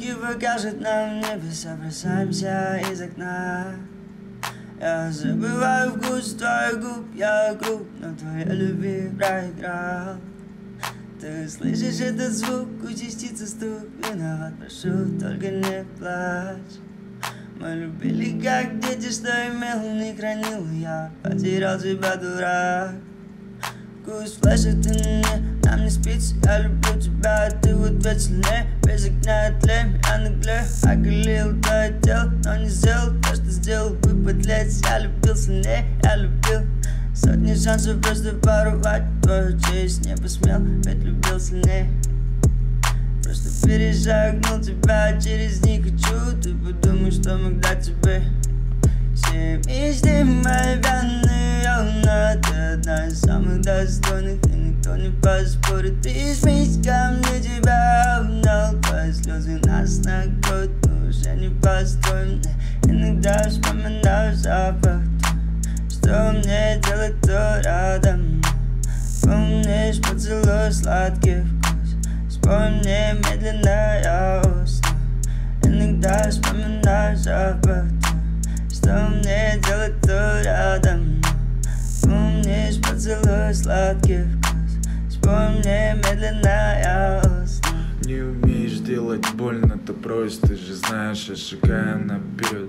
руки покажет нам небеса, бросаемся из окна. Я забываю вкус твоих губ, я груб, но твоя любви проиграл. Ты слышишь этот звук, участится стук, виноват, прошу, только не плачь. Мы любили как дети, что имел, не хранил, я потерял тебя, дурак. Вкус флеша ты мне, нам не спится, я люблю тебя, ты вот опять сильнее. Без огня тлеем, я наглею, оголил твое тело, но не сделал то, что сделал, выпадлеть. Я любил сильнее, я любил. Сотни шансов просто порвать твою честь не посмел, ведь любил сильнее. Просто перешагнул тебя, через них хочу. Ты подумай, что мог дать тебе. Все мечты мои вяны, но ты одна из самых достойных, и никто не поспорит. Ты смесь ко мне, тебя обнял, твои слезы нас накроют, мы уже не постоим. Иногда вспоминаю запах, что мне делать то рядом. Помнишь поцелуй, сладкий вкус, вспомни медленно, я усну. Иногда вспоминаю запах, что мне делать то рядом. Помнишь поцелуй, сладкий вкус, вспомни медленно, я усну. Не умеешь делать больно, то брось, ты же знаешь, я шагаю наперед.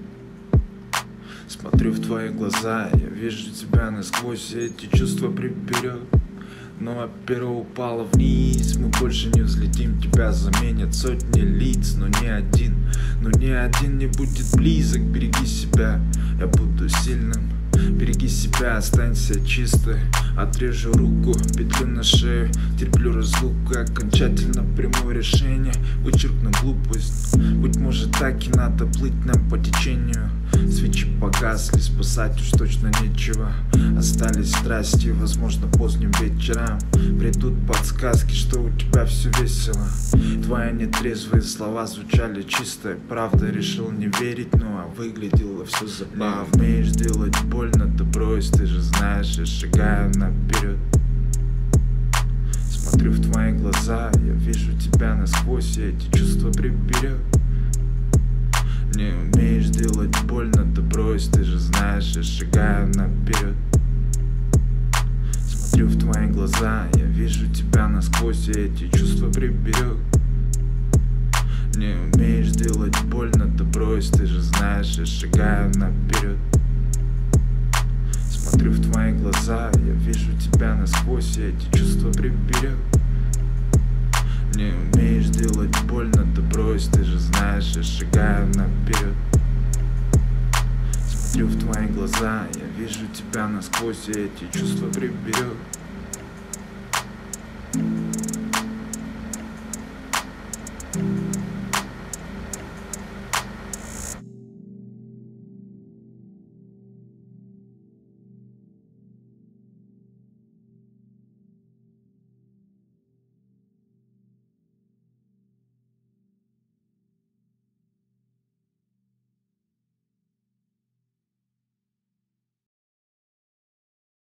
Смотрю в твои глаза, я вижу тебя насквозь, эти чувства приберет. Но перо упало вниз, мы больше не взлетим. Тебя заменят сотни лиц, но ни один не будет близок. Береги себя, я буду сильным. Береги себя, останься чистой. Отрежу руку, петлю на шею, терплю разлуку, окончательно приму решение, вычеркну глупость. Быть может, так и надо плыть нам по течению. Свечи погасли, спасать уж точно нечего. Остались страсти, возможно, поздним вечером придут подсказки, что у тебя все весело. Твои нетрезвые слова звучали чистой правдой. Решил не верить, но выглядело все забавно. Не умеешь делать больно, то брось, ты же знаешь, я шагаю наперед. Смотрю в твои глаза, я вижу тебя насквозь, и эти чувства приберет. Не умеешь делать больно, то брось, ты же знаешь, я шагаю наперед. Смотрю в твои глаза, я вижу тебя насквозь, и эти чувства приберет. Не умеешь делать больно, то брось, ты же знаешь, я шагаю наперед. Смотрю в твои глаза, я вижу тебя насквозь, и эти чувства приберет. Не умеешь делать больно, то брось, ты же знаешь, я шагаю наперед. Смотрю в твои глаза, я вижу тебя насквозь, и эти чувства приберет.